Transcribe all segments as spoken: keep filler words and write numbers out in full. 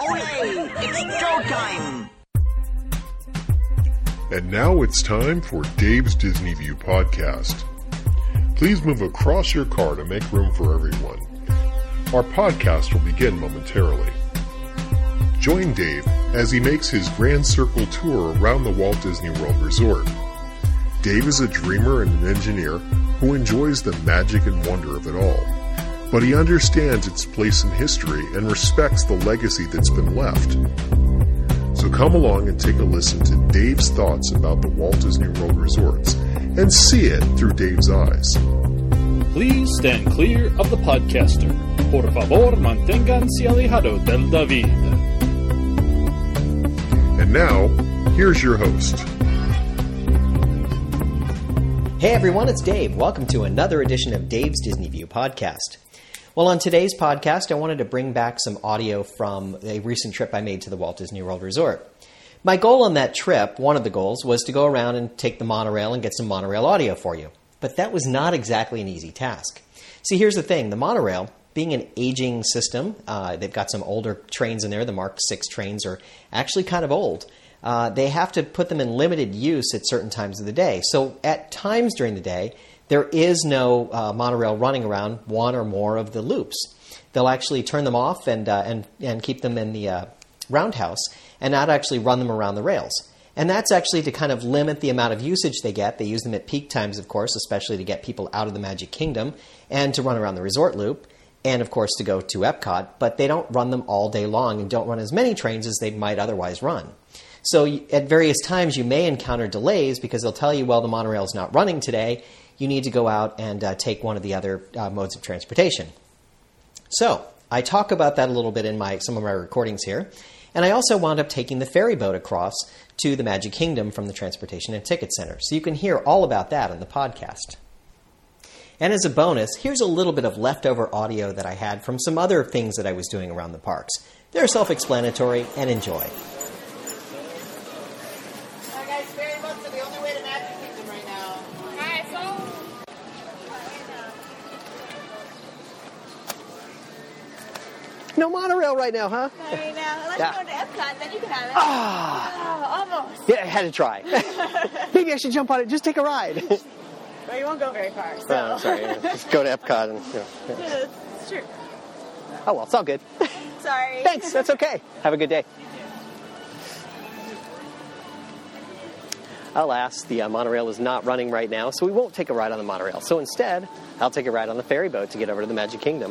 Ole! It's Joe time! And now it's time for Dave's Disney View podcast. Please move across your car to make room for everyone. Our podcast will begin momentarily. Join Dave as he makes his Grand Circle tour around the Walt Disney World Resort. Dave is a dreamer and an engineer who enjoys the magic and wonder of it all, but he understands its place in history and respects the legacy that's been left. So come along and take a listen to Dave's thoughts about the Walt Disney World Resorts and see it through Dave's eyes. Please stand clear of the podcaster. Por favor, manténganse alejado del David. And now, here's your host. Hey everyone, it's Dave. Welcome to another edition of Dave's Disney View podcast. Well, on today's podcast, I wanted to bring back some audio from a recent trip I made to the Walt Disney World Resort. My goal on that trip, one of the goals, was to go around and take the monorail and get some monorail audio for you. But that was not exactly an easy task. See, here's the thing. The monorail, being an aging system, uh, they've got some older trains in there. The Mark six trains are actually kind of old. Uh, they have to put them in limited use at certain times of the day. So at times during the day, there is no uh, monorail running around one or more of the loops. They'll actually turn them off and uh, and and keep them in the uh, roundhouse and not actually run them around the rails. And that's actually to kind of limit the amount of usage they get. They use them at peak times, of course, especially to get people out of the Magic Kingdom and to run around the resort loop and, of course, to go to Epcot. But they don't run them all day long and don't run as many trains as they might otherwise run. So at various times you may encounter delays because they'll tell you, well, the monorail is not running today. You need to go out and uh, take one of the other uh, modes of transportation. So I talk about that a little bit in my some of my recordings here. And I also wound up taking the ferry boat across to the Magic Kingdom from the Transportation and Ticket Center. So you can hear all about that on the podcast. And as a bonus, here's a little bit of leftover audio that I had from some other things that I was doing around the parks. They're self-explanatory, and enjoy. No monorail right now, huh? I know. Unless Yeah. you're going to Epcot, then you can have it. Ah, Oh, almost. yeah, I had to try. Maybe I should jump on it. Just take a ride. Well, you won't go very far, so. Oh, sorry. Just go to Epcot and. You know, yeah. It's true. Oh well, it's all good. Sorry. Thanks. That's okay. Have a good day. Alas, the uh, monorail is not running right now, so we won't take a ride on the monorail. So instead, I'll take a ride on the ferry boat to get over to the Magic Kingdom.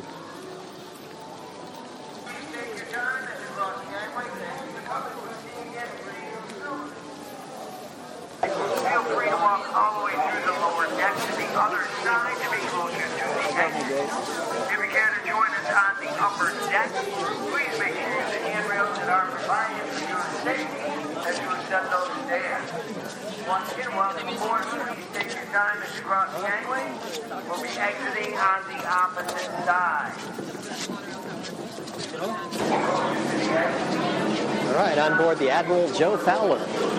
Feel free to walk all the way through the lower deck to the other side to be closer to the exit. If you care to join us on the upper deck, please make sure the handrails that are provided for your safety as you accept those stairs. Once again, welcome aboard. Please take your time as you cross the gangway. We'll be exiting on the opposite side. All right, on board the Admiral Joe Fowler.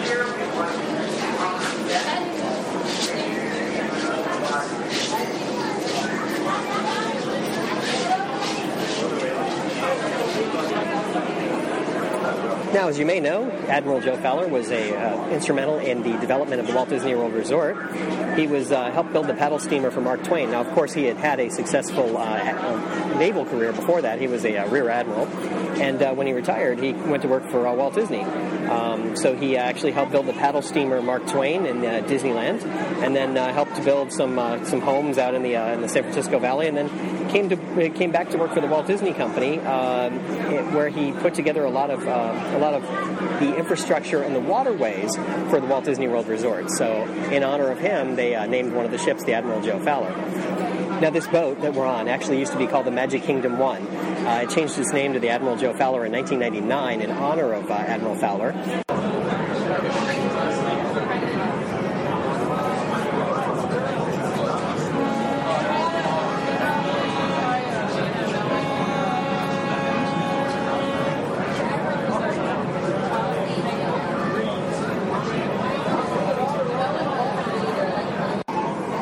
Now, as you may know, Admiral Joe Fowler was a uh, instrumental in the development of the Walt Disney World Resort. He was uh, helped build the paddle steamer for Mark Twain. Now, of course, he had had a successful uh, naval career before that. He was a uh, rear admiral, and uh, when he retired, he went to work for uh, Walt Disney. Um, so he actually helped build the paddle steamer Mark Twain in uh, Disneyland, and then uh, helped to build some uh, some homes out in the uh, in the San Francisco Valley, and then came to came back to work for the Walt Disney Company, um, it, where he put together a lot of uh, a lot of the infrastructure and the waterways for the Walt Disney World Resort. So in honor of him, they uh, named one of the ships the Admiral Joe Fowler. Now, this boat that we're on actually used to be called the Magic Kingdom One. Uh, it changed its name to the Admiral Joe Fowler in nineteen ninety-nine in honor of uh, Admiral Fowler.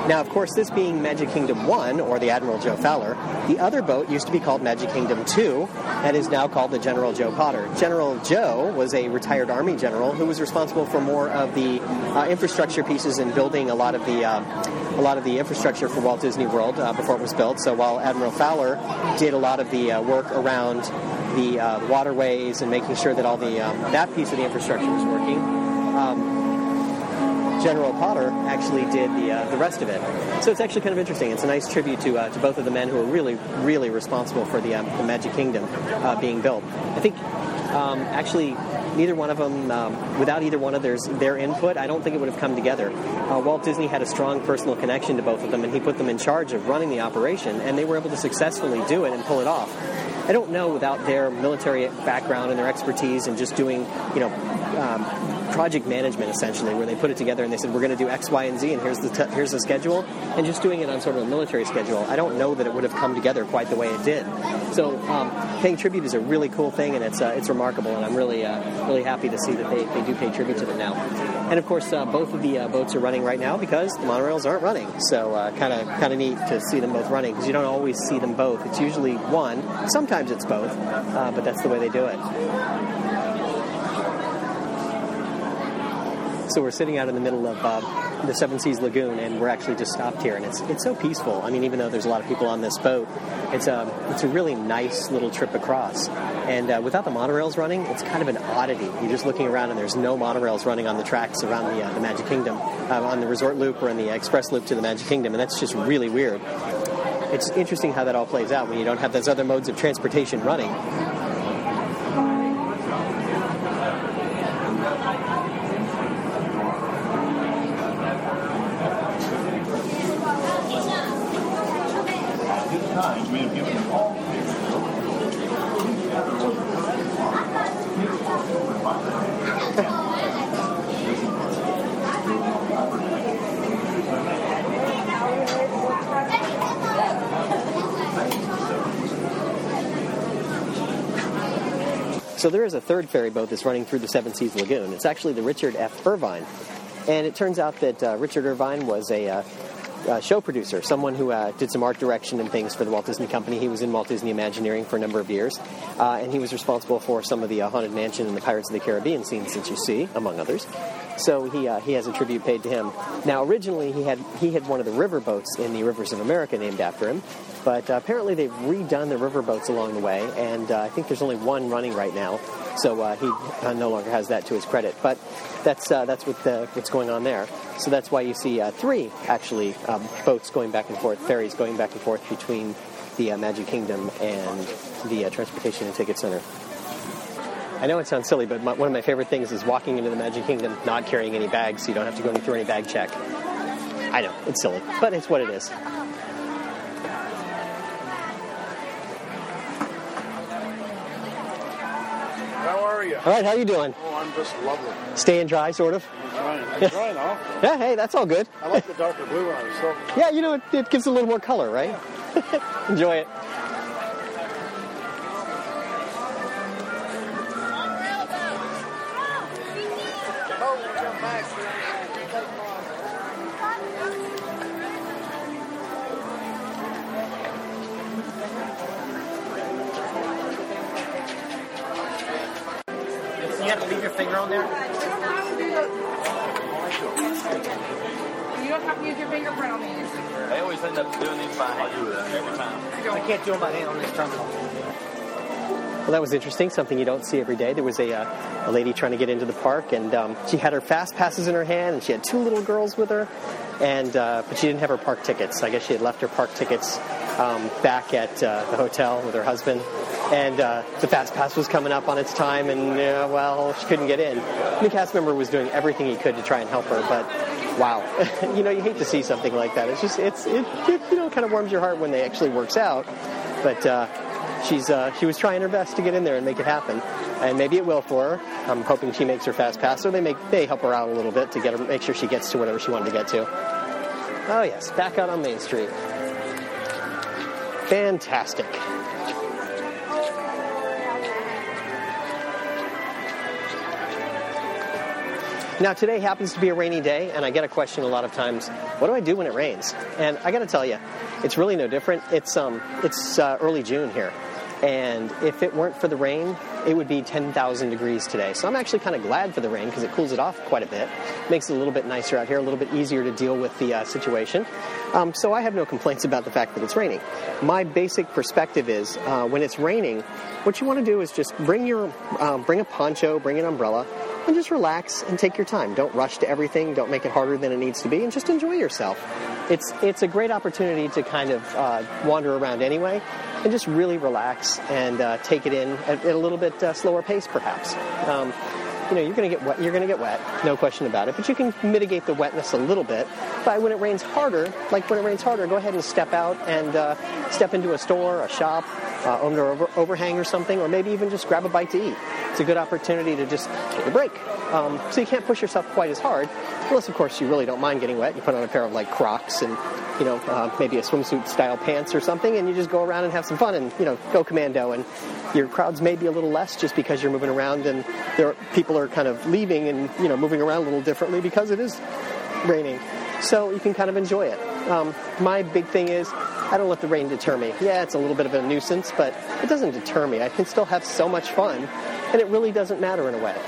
Now, of course, this being Magic Kingdom one, or the Admiral Joe Fowler, the other boat used to be called Magic Kingdom two, and is now called the General Joe Potter. General Joe was a retired Army general who was responsible for more of the uh, infrastructure pieces and building a lot of the uh, a lot of the infrastructure for Walt Disney World uh, before it was built. So while Admiral Fowler did a lot of the uh, work around the uh, waterways and making sure that all the um, that piece of the infrastructure was working, um, General Potter actually did the uh, the rest of it. So it's actually kind of interesting. It's a nice tribute to uh, to both of the men who are really, really responsible for the, um, the Magic Kingdom uh, being built. I think um, actually neither one of them, um, without either one of their, their input, I don't think it would have come together. Uh, Walt Disney had a strong personal connection to both of them, and he put them in charge of running the operation, and they were able to successfully do it and pull it off. I don't know, without their military background and their expertise and just doing, you know, um, project management, essentially, where they put it together and they said, we're going to do X, Y, and Z, and here's the t- here's the schedule, and just doing it on sort of a military schedule, I don't know that it would have come together quite the way it did. So um, paying tribute is a really cool thing, and it's uh, it's remarkable, and I'm really uh, really happy to see that they, they do pay tribute to them now. And of course, uh, both of the uh, boats are running right now because the monorails aren't running. So kind of kind of neat to see them both running, because you don't always see them both. It's usually one. Sometimes it's both, uh, but that's the way they do it. So we're sitting out in the middle of uh, the Seven Seas Lagoon, and we're actually just stopped here, and it's it's so peaceful. I mean, even though there's a lot of people on this boat, it's a it's a really nice little trip across. And uh, without the monorails running, it's kind of an oddity. You're just looking around, and there's no monorails running on the tracks around the uh, the Magic Kingdom, uh, on the Resort Loop or in the Express Loop to the Magic Kingdom, and that's just really weird. It's interesting how that all plays out when you don't have those other modes of transportation running. So there is a third ferry boat that's running through the Seven Seas Lagoon. It's actually the Richard F. Irvine. And it turns out that uh, Richard Irvine was a uh, uh, show producer, someone who uh, did some art direction and things for the Walt Disney Company. He was in Walt Disney Imagineering for a number of years. Uh, and he was responsible for some of the uh, Haunted Mansion and the Pirates of the Caribbean scenes that you see, among others. So he uh, he has a tribute paid to him. Now, originally, he had he had one of the river boats in the Rivers of America named after him. But uh, apparently they've redone the river boats along the way, and uh, I think there's only one running right now. So uh, he uh, no longer has that to his credit. But that's uh, that's what the, what's going on there. So that's why you see uh, three, actually, um, boats going back and forth, ferries going back and forth between the uh, Magic Kingdom and the uh, Transportation and Ticket Center. I know it sounds silly, but my, one of my favorite things is walking into the Magic Kingdom not carrying any bags, so you don't have to go through any bag check. I know, it's silly, but it's what it is. How are you? All right, how you doing? Oh, I'm just lovely. Staying dry, sort of? I'm trying. I'm trying, huh? Yeah, hey, that's all good. I like the darker blue on it, so. Yeah, you know, it, it gives a little more color, right? Enjoy it. You have to leave your finger on there? You don't have to use your fingerprint on these. I always end up doing these by hand every time. I can't do them by hand on this terminal. Well, that was interesting, something you don't see every day. There was a, uh, a lady trying to get into the park, and um, she had her fast passes in her hand, and she had two little girls with her, and uh, but she didn't have her park tickets. I guess she had left her park tickets um, back at uh, the hotel with her husband, and uh, the fast pass was coming up on its time, and, uh, well, she couldn't get in. The cast member was doing everything he could to try and help her, but wow. You know, you hate to see something like that. It's just, it's, it, it you know, kind of warms your heart when it actually works out, but uh, she's uh, she was trying her best to get in there and make it happen, and maybe it will for her. I'm hoping she makes her fast pass, or they make they help her out a little bit to get her, make sure she gets to whatever she wanted to get to. Oh yes, back out on Main Street. Fantastic. Now, today happens to be a rainy day, and I get a question a lot of times, what do I do when it rains? And I got to tell you, it's really no different. It's um, it's uh, early June here, and if it weren't for the rain, it would be ten thousand degrees today. So I'm actually kind of glad for the rain because it cools it off quite a bit. Makes it a little bit nicer out here, a little bit easier to deal with the uh, situation. Um, so I have no complaints about the fact that it's raining. My basic perspective is uh, when it's raining, what you want to do is just bring your um, bring a poncho, bring an umbrella, and just relax and take your time. Don't rush to everything. Don't make it harder than it needs to be, and just enjoy yourself. It's it's a great opportunity to kind of uh, wander around anyway, and just really relax and uh, take it in at, at a little bit uh, slower pace, perhaps. Um, you know, you're going to get wet. You're going to get wet, no question about it. But you can mitigate the wetness a little bit by when it rains harder. Like when it rains harder, go ahead and step out and uh, step into a store, a shop, uh, under over, overhang or something, or maybe even just grab a bite to eat. It's a good opportunity to just take a break. Um, so you can't push yourself quite as hard, unless of course you really don't mind getting wet. You put on a pair of like Crocs and you know uh, maybe a swimsuit style pants or something, and you just go around and have some fun and you know go commando. And your crowds may be a little less just because you're moving around and there are, people are kind of leaving and you know moving around a little differently because it is raining. So you can kind of enjoy it. Um, my big thing is I don't let the rain deter me. Yeah, it's a little bit of a nuisance, but it doesn't deter me. I can still have so much fun, and it really doesn't matter in a way.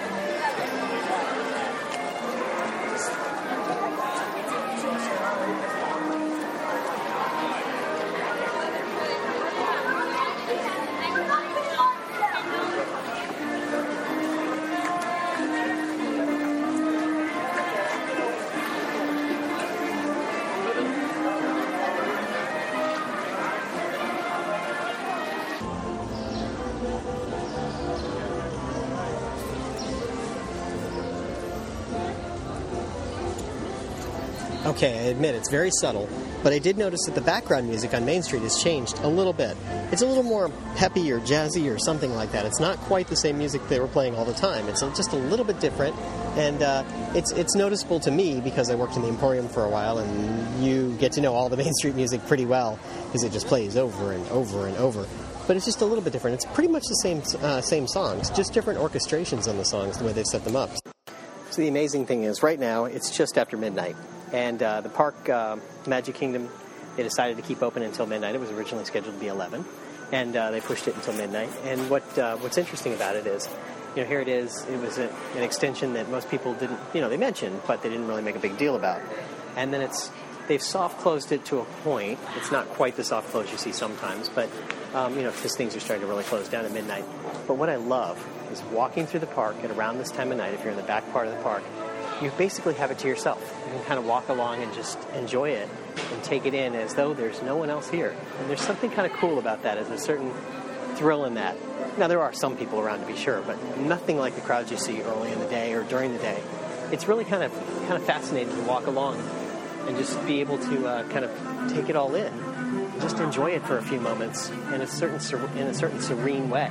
Okay, I admit it's very subtle, but I did notice that the background music on Main Street has changed a little bit. It's a little more peppy or jazzy or something like that. It's not quite the same music they were playing all the time. It's just a little bit different, and uh, it's it's noticeable to me because I worked in the Emporium for a while, and you get to know all the Main Street music pretty well because it just plays over and over and over. But it's just a little bit different. It's pretty much the same uh, same songs, just different orchestrations on the songs, the way they've set them up. So the amazing thing is, right now, it's just after midnight. And uh, the park, uh, Magic Kingdom, they decided to keep open until midnight. It was originally scheduled to be eleven, and uh, they pushed it until midnight. And what uh, what's interesting about it is, you know, here it is. It was a, an extension that most people didn't, you know, they mentioned, but they didn't really make a big deal about. And then it's they've soft closed it to a point. It's not quite the soft close you see sometimes, but um, you know, because things are starting to really close down at midnight. But what I love is walking through the park at around this time of night. If you're in the back part of the park, you basically have it to yourself. You can kind of walk along and just enjoy it and take it in as though there's no one else here. And there's something kind of cool about that. There's a certain thrill in that. Now, there are some people around to be sure, but nothing like the crowds you see early in the day or during the day. It's really kind of kind of fascinating to walk along and just be able to uh, kind of take it all in and just enjoy it for a few moments in a certain in a certain serene way.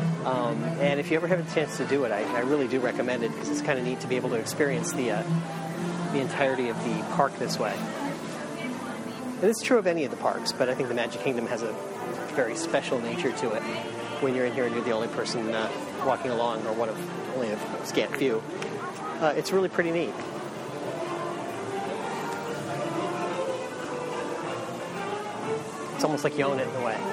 Um, and if you ever have a chance to do it, I, I really do recommend it because it's kind of neat to be able to experience the uh, the entirety of the park this way. And it's true of any of the parks, but I think the Magic Kingdom has a very special nature to it when you're in here and you're the only person uh, walking along, or one of only a scant few. Uh, it's really pretty neat. It's almost like you own it in a way.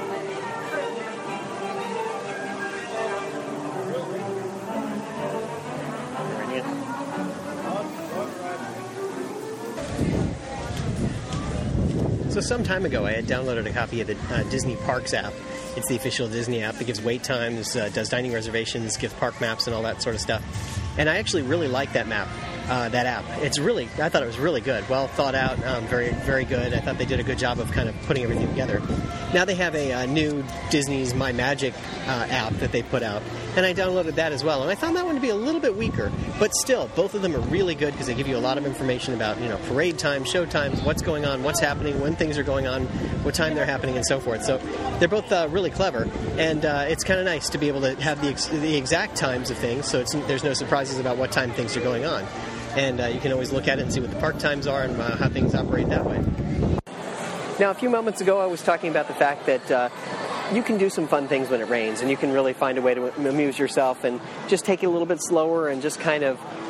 So some time ago, I had downloaded a copy of the uh, Disney Parks app. It's the official Disney app that gives wait times, uh, does dining reservations, gives park maps, and all that sort of stuff. And I actually really like that map, uh, that app. It's really, I thought it was really good, well thought out, um, very, very good. I thought they did a good job of kind of putting everything together. Now they have a, a new Disney's My Magic uh, app that they put out, and I downloaded that as well. And I found that one to be a little bit weaker, but still, both of them are really good because they give you a lot of information about, you know, parade times, show times, what's going on, what's happening, when things are going on, what time they're happening, and so forth. So they're both uh, really clever, and uh, it's kind of nice to be able to have the ex- the exact times of things, so it's, there's no surprises about what time things are going on. And uh, you can always look at it and see what the park times are and uh, how things operate that way. Now, a few moments ago, I was talking about the fact that uh, you can do some fun things when it rains, and you can really find a way to amuse yourself and just take it a little bit slower and just kind of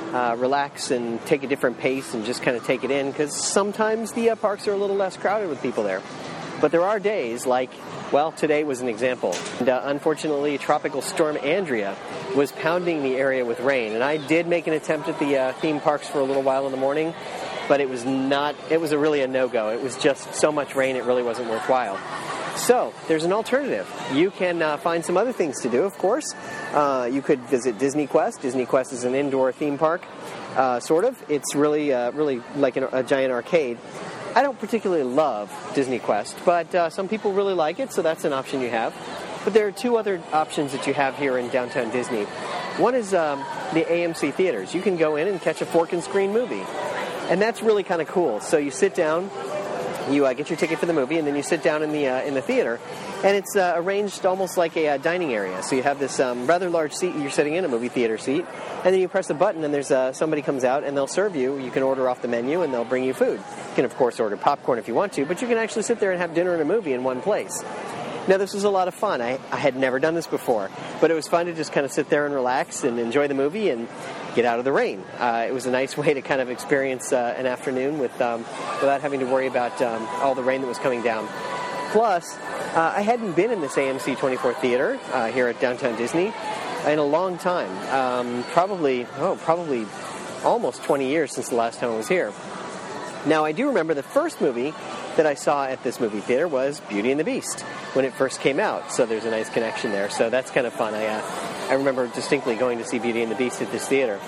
uh, relax and take a different pace and just kind of take it in, because sometimes the uh, parks are a little less crowded with people there. But there are days like, well, today was an example. And uh, unfortunately, Tropical Storm Andrea was pounding the area with rain. And I did make an attempt at the uh, theme parks for a little while in the morning, but it was not, it was a really a no-go. It was just so much rain, it really wasn't worthwhile. So, there's an alternative. You can uh, find some other things to do, of course. Uh, you could visit Disney Quest. Disney Quest is an indoor theme park, uh, sort of. It's really, uh, really like an, a giant arcade. I don't particularly love Disney Quest, but uh, some people really like it, so that's an option you have. But there are two other options that you have here in downtown Disney. One is um, the A M C theaters. You can go in and catch a fork and screen movie. And that's really kind of cool. So you sit down, you uh, get your ticket for the movie, and then you sit down in the uh, in the theater, and it's uh, arranged almost like a uh, dining area. So you have this um, rather large seat you're sitting in, a movie theater seat, and then you press a button, and there's uh, somebody comes out, and they'll serve you. You can order off the menu, and they'll bring you food. You can, of course, order popcorn if you want to, but you can actually sit there and have dinner and a movie in one place. Now, this was a lot of fun. I, I had never done this before, but it was fun to just kind of sit there and relax and enjoy the movie and get out of the rain. Uh, it was a nice way to kind of experience uh, an afternoon with um, without having to worry about um, all the rain that was coming down. Plus, uh, I hadn't been in this A M C twenty-four theater uh, here at Downtown Disney in a long time. Um, probably, oh, probably almost twenty years since the last time I was here. Now, I do remember the first movie that I saw at this movie theater was Beauty and the Beast when it first came out, so there's a nice connection there. So that's kind of fun. I uh, I remember distinctly going to see Beauty and the Beast at this theater.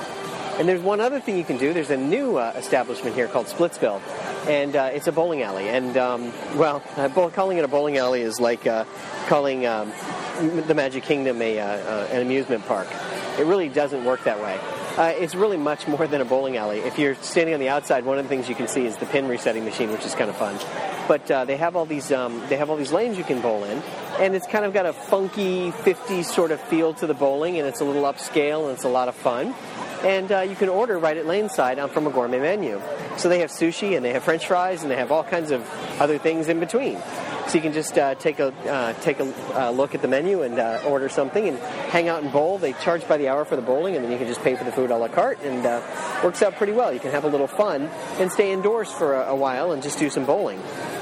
And there's one other thing you can do. There's a new uh, establishment here called Splitsville, and uh, it's a bowling alley. And, um, well, uh, bowl- calling it a bowling alley is like uh, calling um, the Magic Kingdom a, uh, uh, an amusement park. It really doesn't work that way. Uh, it's really much more than a bowling alley. If you're standing on the outside, one of the things you can see is the pin resetting machine, which is kind of fun. But uh, they have all these um, they have all these lanes you can bowl in, and it's kind of got a funky fifties sort of feel to the bowling, and it's a little upscale, and it's a lot of fun. And uh, you can order right at laneside um, from a gourmet menu. So they have sushi, and they have French fries, and they have all kinds of other things in between. So you can just uh, take a uh, take a uh, look at the menu and uh, order something and hang out and bowl. They charge by the hour for the bowling, and then you can just pay for the food a la carte, and uh, works out pretty well. You can have a little fun and stay indoors for a, a while and just do some bowling.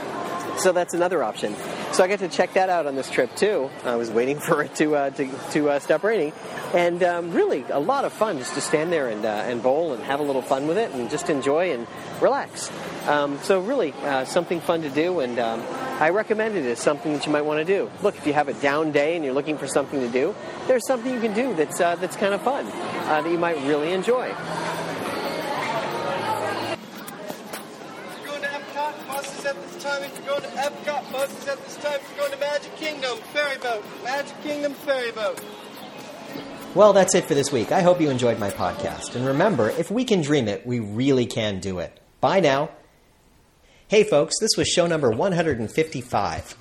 So that's another option. So I got to check that out on this trip too. I was waiting for it to uh, to, to uh, stop raining, and um, really a lot of fun just to stand there and uh, and bowl and have a little fun with it and just enjoy and relax. Um, so really uh, something fun to do, and um, I recommend it as something that you might want to do. Look, if you have a down day and you're looking for something to do, there's something you can do that's uh, that's kind of fun uh, that you might really enjoy. Buses at this time if you're going to Epcot, buses at this time if you're going to Magic Kingdom, ferry boat, Magic Kingdom ferry boat. Well, that's it for this week. I hope you enjoyed my podcast. And remember, if we can dream it, we really can do it. Bye now. Hey folks, this was show number one hundred fifty-five.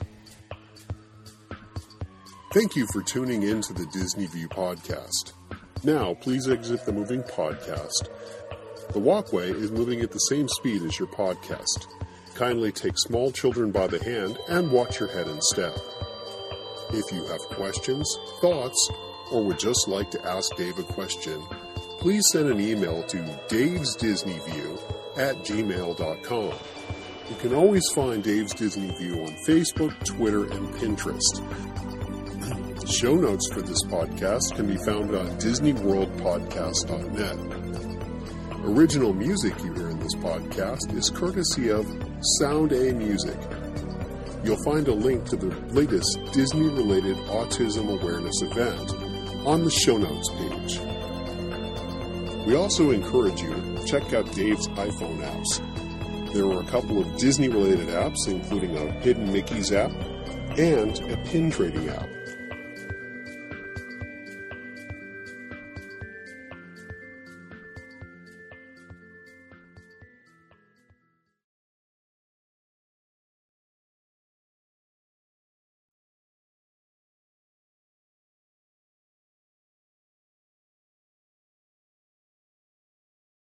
Thank you for tuning in to the Disney View podcast. Now, please exit the moving podcast. The walkway is moving at the same speed as your podcast. Kindly take small children by the hand and watch your head and step. If you have questions, thoughts, or would just like to ask Dave a question, please send an email to davesdisneyview at gmail dot com. You can always find Dave's Disney View on Facebook, Twitter, and Pinterest. Show notes for this podcast can be found on disney world podcast dot net. Original music you hear in this podcast is courtesy of Sound A Music. You'll find a link to the latest Disney-related autism awareness event on the show notes page. We also encourage you to check out Dave's iPhone apps. There are a couple of Disney-related apps, including a Hidden Mickey's app and a pin trading app.